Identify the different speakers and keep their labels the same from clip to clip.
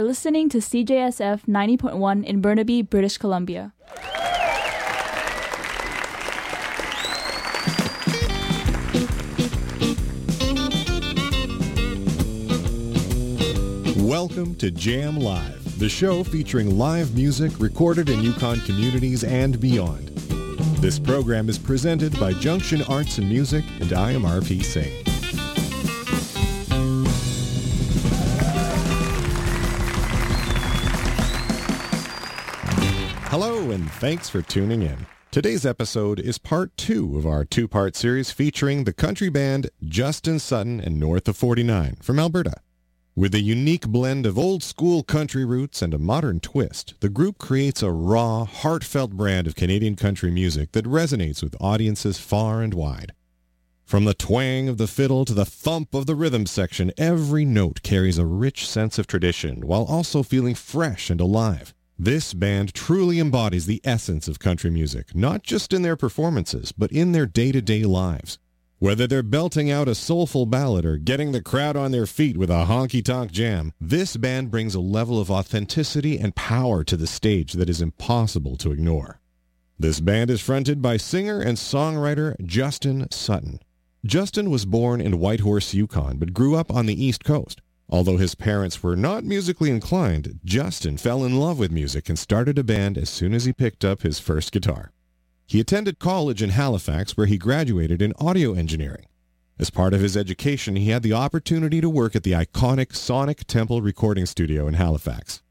Speaker 1: You're listening to CJSF 90.1 in Burnaby, British Columbia.
Speaker 2: Welcome to Jam Live, the show featuring live music recorded in Yukon communities and beyond. This program is presented by Junction Arts and Music, and I am RP Singh. Hello, and thanks for tuning in. Today's episode is part 2 of our 2-part series featuring the country band Justin Sutton and North of 49 from Alberta. With a unique blend of old-school country roots and a modern twist, the group creates a raw, heartfelt brand of Canadian country music that resonates with audiences far and wide. From the twang of the fiddle to the thump of the rhythm section, every note carries a rich sense of tradition while also feeling fresh and alive. This band truly embodies the essence of country music, not just in their performances, but in their day-to-day lives. Whether they're belting out a soulful ballad or getting the crowd on their feet with a honky-tonk jam, this band brings a level of authenticity and power to the stage that is impossible to ignore. This band is fronted by singer and songwriter Justin Sutton. Justin was born in Whitehorse, Yukon, but grew up on the East Coast. Although his parents were not musically inclined, Justin fell in love with music and started a band as soon as he picked up his first guitar. He attended college in Halifax, where he graduated in audio engineering. As part of his education, he had the opportunity to work at the iconic Sonic Temple recording studio in Halifax.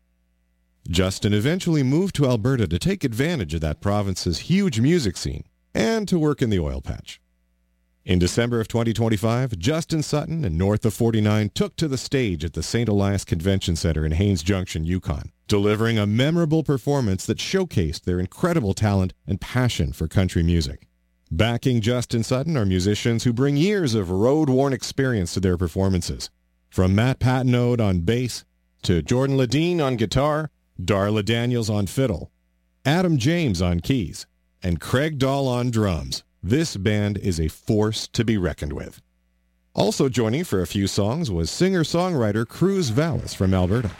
Speaker 2: Justin eventually moved to Alberta to take advantage of that province's huge music scene and to work in the oil patch. In December of 2025, Justin Sutton and North of 49 took to the stage at the St. Elias Convention Center in Haines Junction, Yukon, delivering a memorable performance that showcased their incredible talent and passion for country music. Backing Justin Sutton are musicians who bring years of road-worn experience to their performances. From Matt Patnode on bass, to Jordan Ledeen on guitar, Darla Daniels on fiddle, Adam James on keys, and Craig Dahl on drums. This band is a force to be reckoned with. Also joining for a few songs was singer-songwriter Cruz Vallis from Alberta.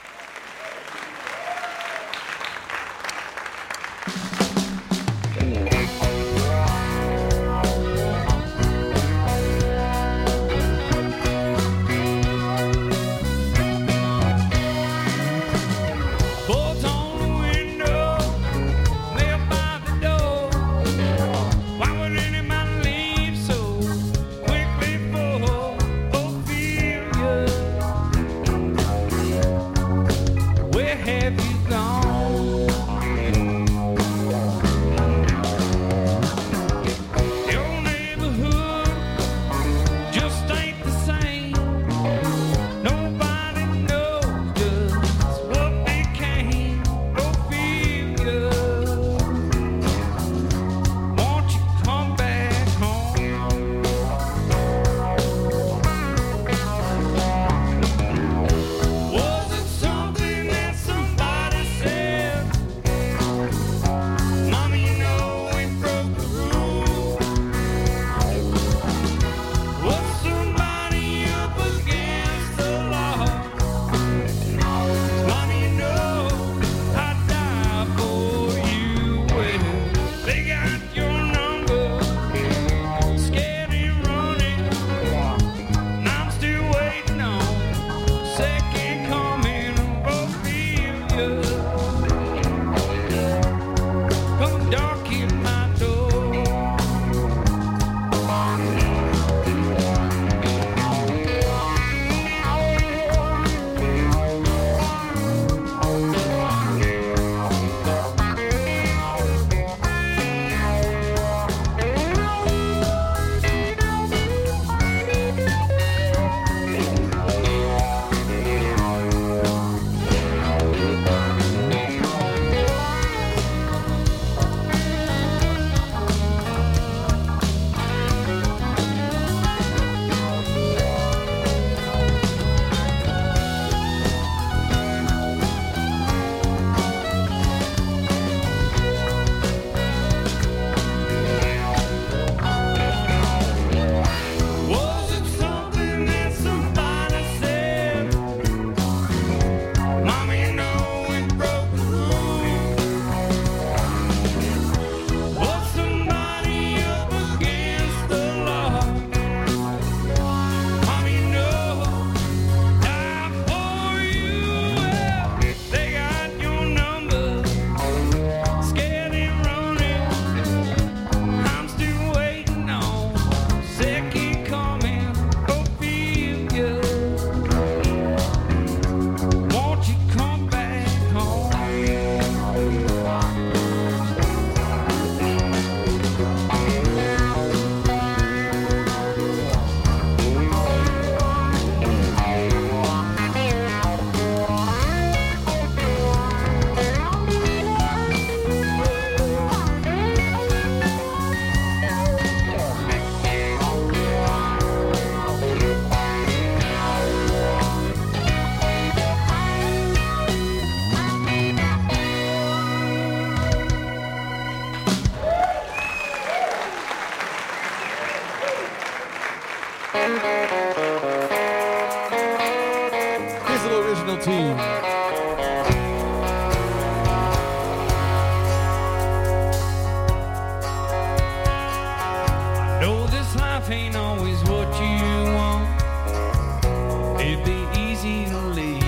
Speaker 3: ain't always what you want. It'd be easy to leave.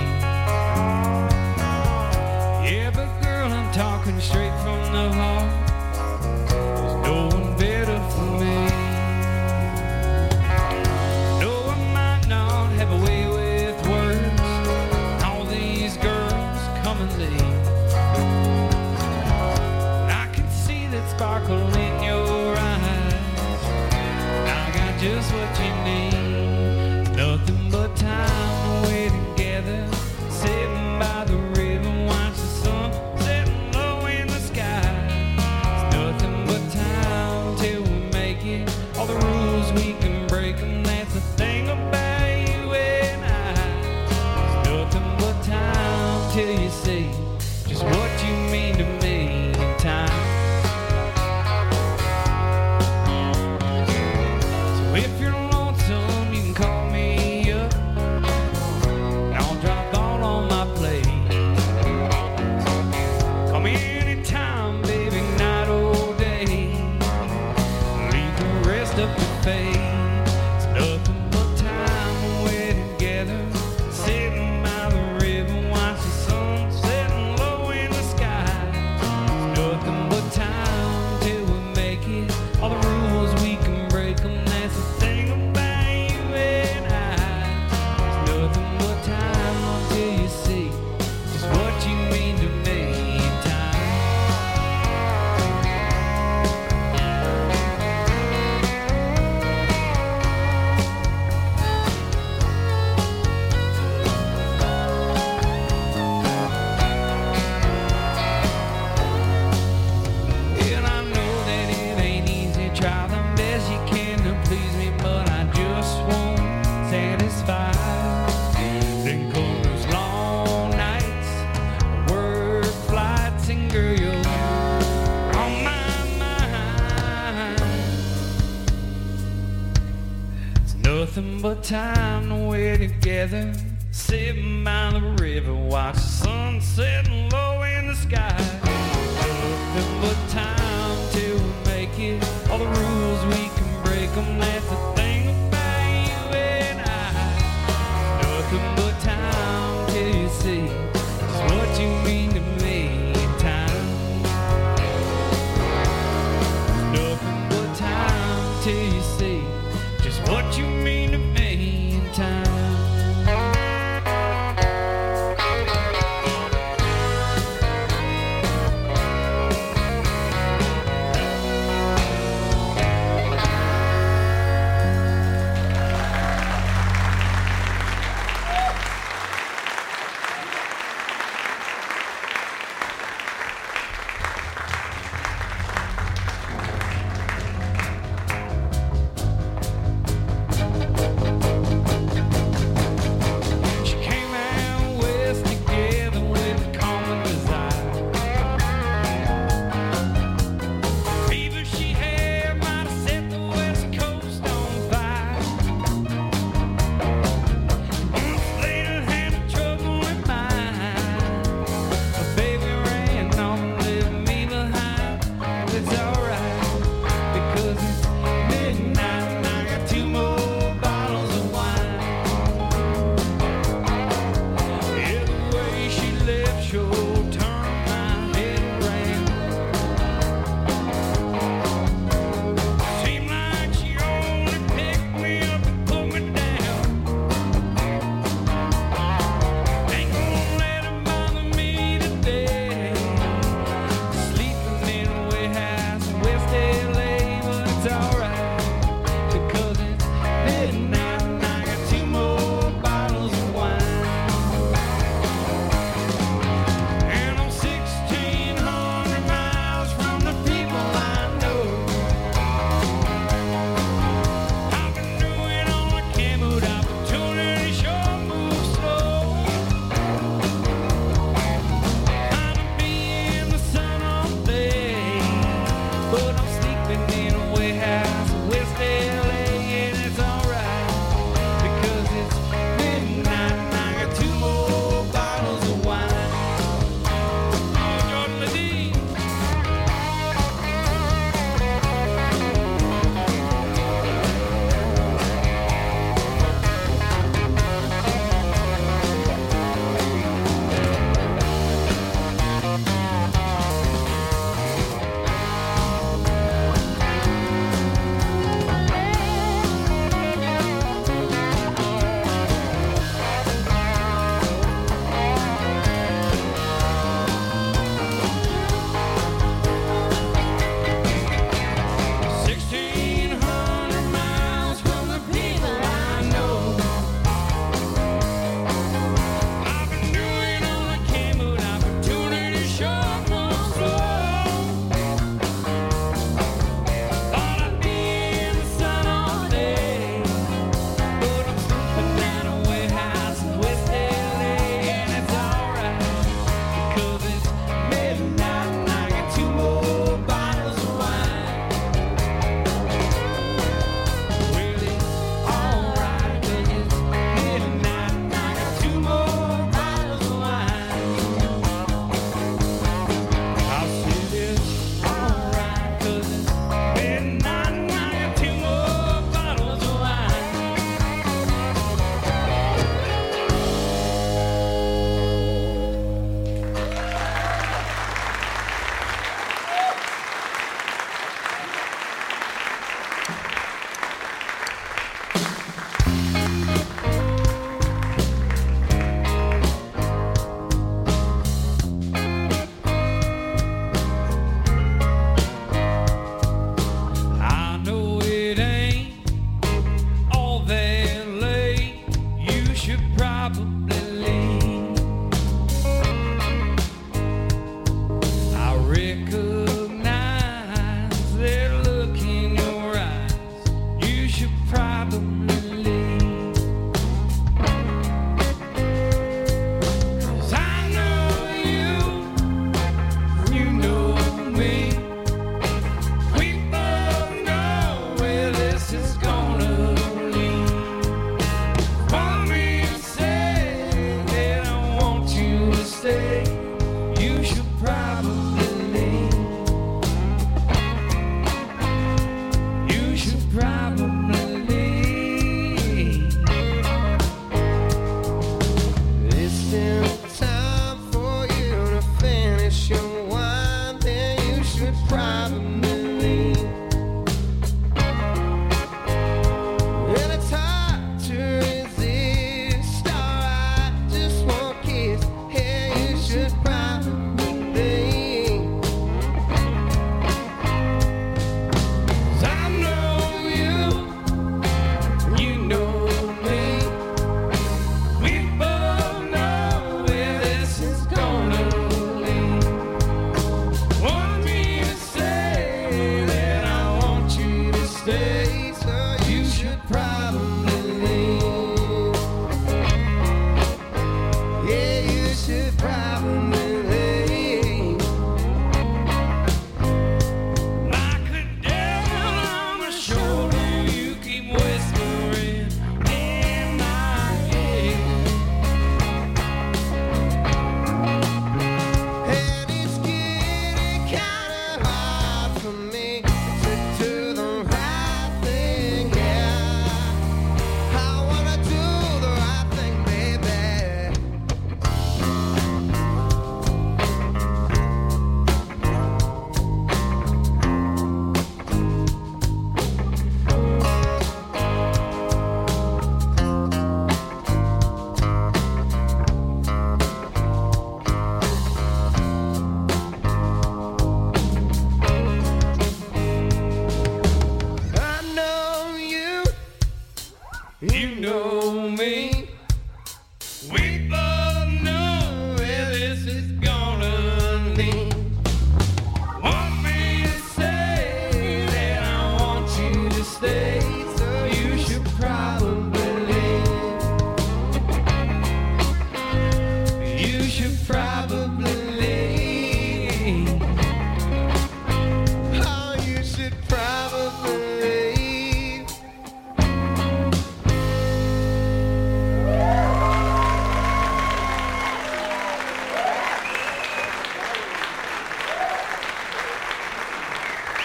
Speaker 3: Yeah, but girl, I'm talking straight from the heart. There's no one better for me. No, I might not have a way with words. All these girls come and leave. I can see that sparkle in your eyes. I got just what you need. Nothing but time away together, sitting by the river, watch the sun setting low in the sky. It's nothing but time till we make it. All the rules we can break 'em, that's the thing about you and I. It's nothing but time till you see just what you mean to me in time. So if you're lonesome, you can call me up, and I'll drop all on my plate. Call me anytime, baby, night or day. Leave the rest up to fate. It's nothing but time we're together, sitting by the river, watch the sun setting low in the sky. It's nothing but time till we make it. All the rules we can break 'em, that's the thing about you and I. It's nothing but time until you see just what you mean to me in time. And I know that it ain't easy, try the best you can to please me, but I just won't satisfy. Then come those long nights, work flights, and girl, you're on my mind. It's nothing but time to we're together, sitting by the river, watch the sun setting low in the sky. Nothing but time till we make it. All the rules we can break 'em, that's the thing about you and I. Nothing but time till you see just what you mean to me in time. Nothing but time till you see just what you mean to me in time.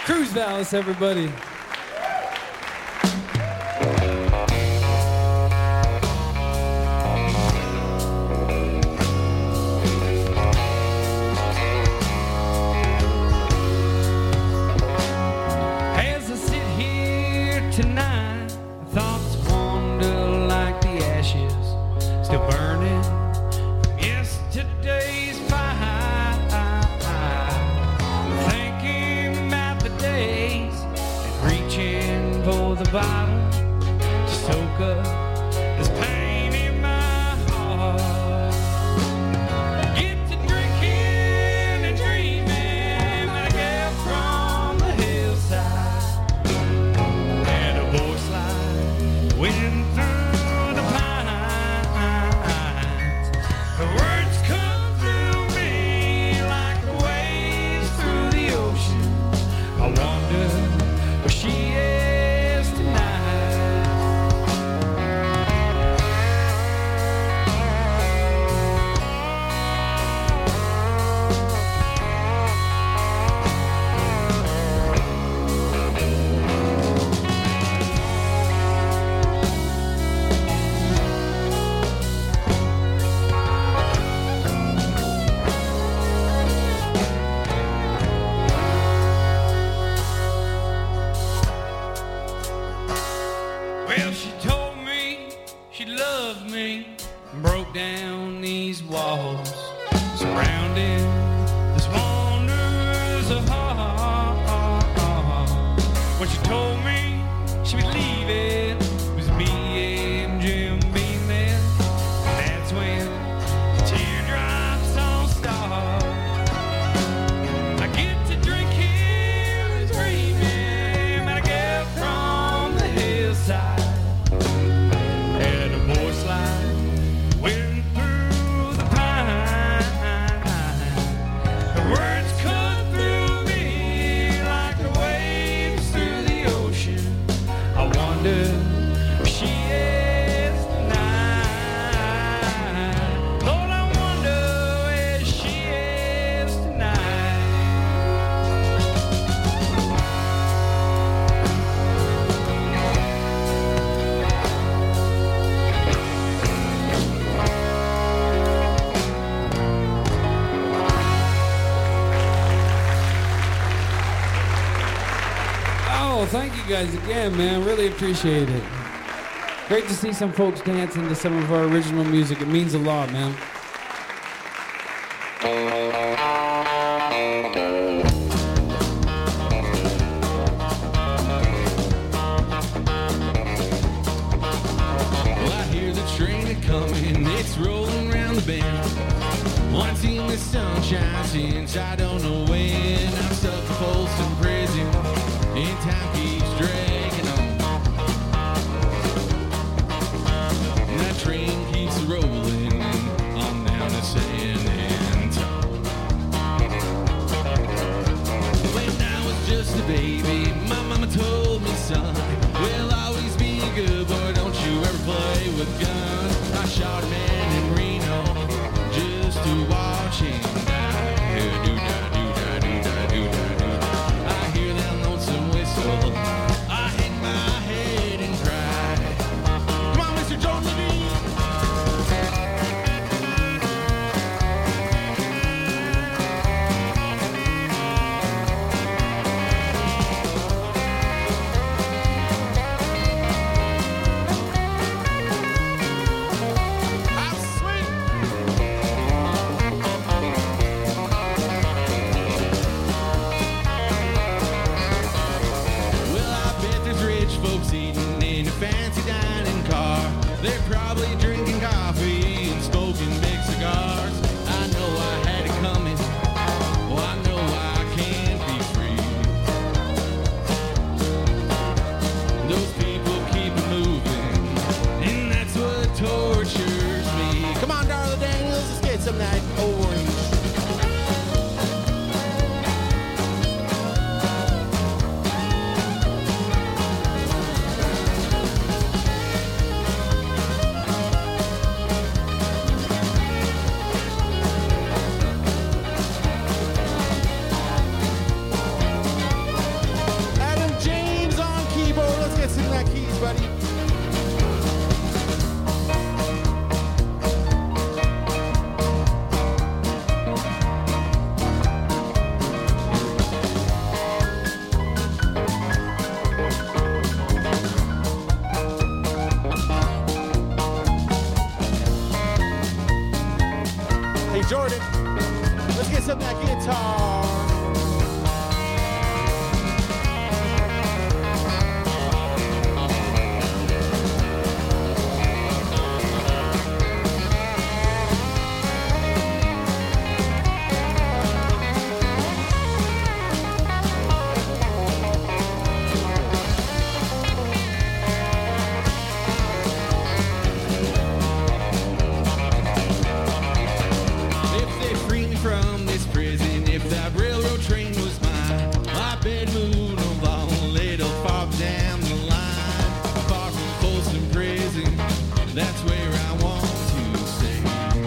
Speaker 4: Cruz Vallis, everybody.
Speaker 3: As I sit here tonight, thoughts wander like the ashes still burning from yesterday's fire. Thinking about the days and reaching for the bottle to soak up this pain in my heart. Get to drinking and dreaming when I get from the hillside, and a voice like wind through the pines. The words come through me like the waves through the ocean. I wonder where she is tonight. Well, she told me she loved me and broke down these walls surrounding this wanderer's heart. When she told me she would leave it was me and Jim Beam then. That's when the teardrops all start. I get to drinking and dreaming when I get from the hillside, and a voice like wind through the pine. The words cut through me like the waves through the ocean. I wonder where she is tonight. Lord, I wonder where she is tonight.
Speaker 4: Oh, thank you guys again, man. Really appreciate it. Great to see some folks dancing to some of our original music. It means a lot, man.
Speaker 3: Well, I hear the train a-coming, it's rolling round the bend. Once in the sunshine since I don't know when. I'm stuck in Folsom Prison, and time keeps dragging on. And that train keeps rolling on down to San Antonio. When I was just a baby, my mama told me, son, we'll always be a good boy, don't you ever play with guns. I shot a man in Reno just to watch him die. Do-da, do-da, do-da, do-da, do-da. I hear that lonesome whistle, I
Speaker 5: get some of that guitar.
Speaker 3: That's where I want to stay.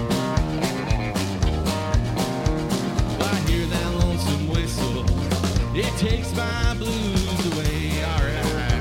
Speaker 3: I hear that lonesome whistle, it takes my blues away. Alright.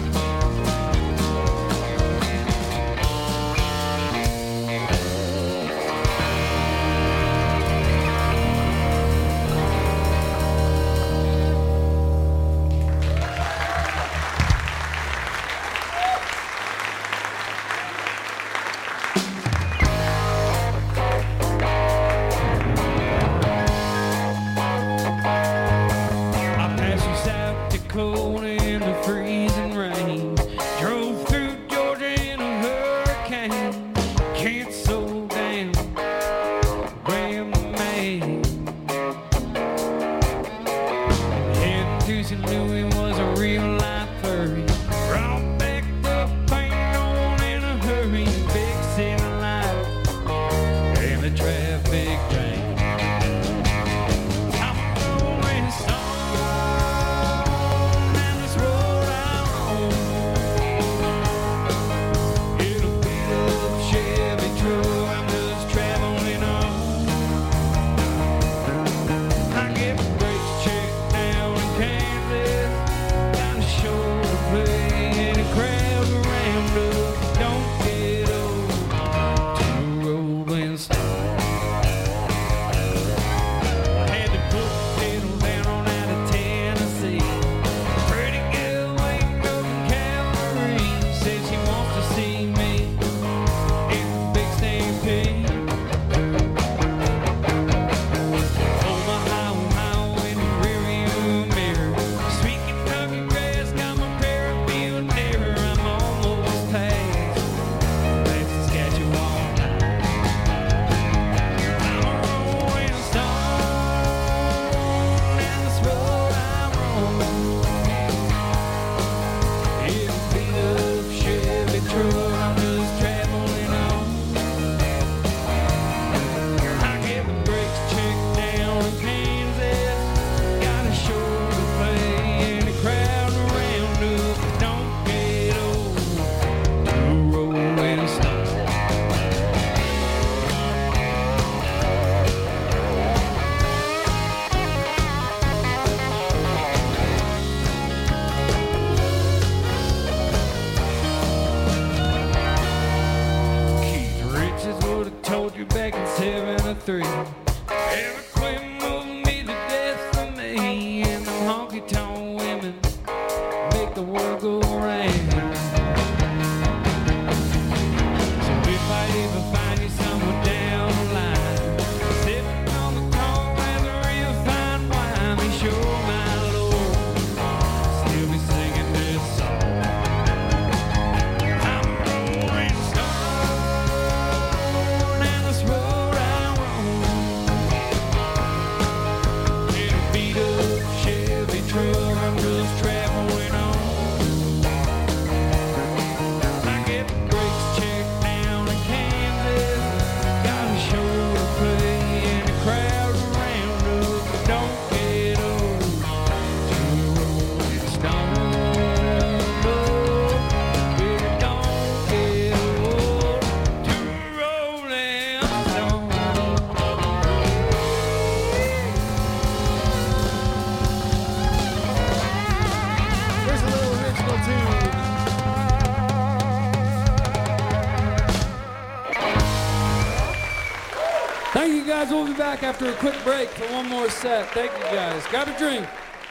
Speaker 4: Thank you guys. We'll be back after a quick break for one more set. Thank you guys. Got a drink.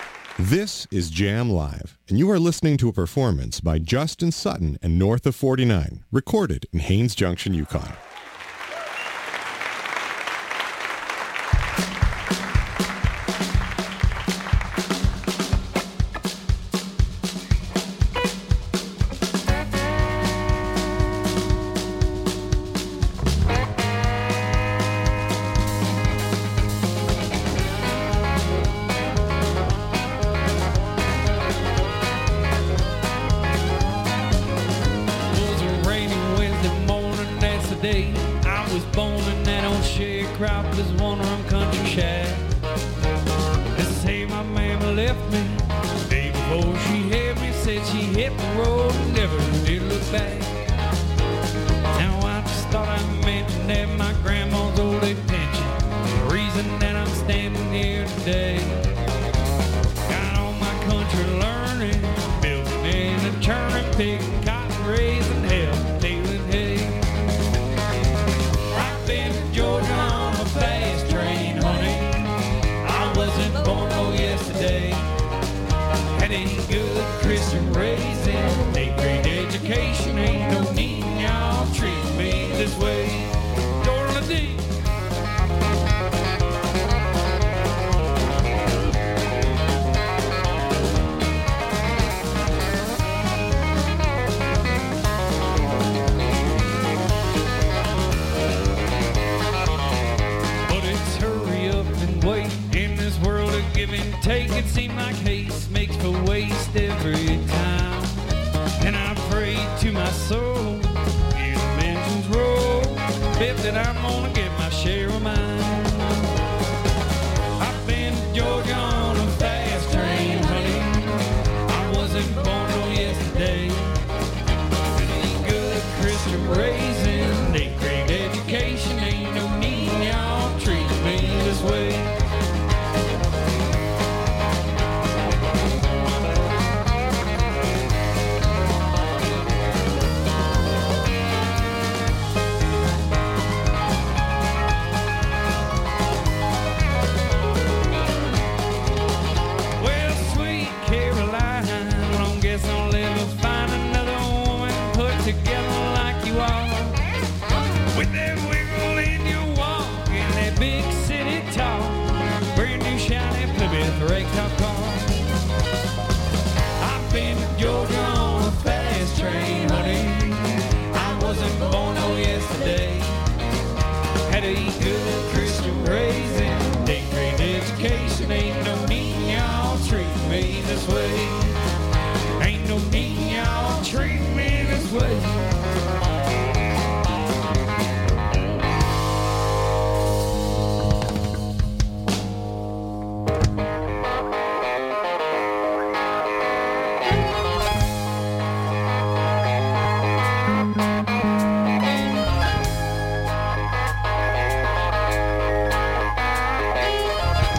Speaker 2: This is Jam Live, and you are listening to a performance by Justin Sutton and North of 49, recorded in Haines Junction, Yukon.
Speaker 3: sharecropped as one-room country shack. They say my mama left me day before she had me. Said she hit the road and never did look back. Now I just thought I mentioned that my grandma's old age pension, the reason that I'm standing here today. Got all my country learning, building and a churning, picking cotton, raising hell, tailing hay. I've been to Georgia on a fast train, honey. I wasn't born no yesterday. Had a good Christian raising, a great education, ain't no need y'all treat me this way. Georgia D. But it's hurry up and wait in this world of give and take. It seems like haste makes for waste every time. And I pray to my soul, in the mentions roll, bet that I'm gonna get my share of mine. I've been to Georgia on a fast train, honey. I wasn't born no yesterday. Any good Christian raising, a great education, ain't no need y'all treat me this way. Well, sweet Caroline, well, I guess I'll never find another woman put together like you are. With that wiggle in your walk and that big city talk, brand new shiny Plymouth ragtop car.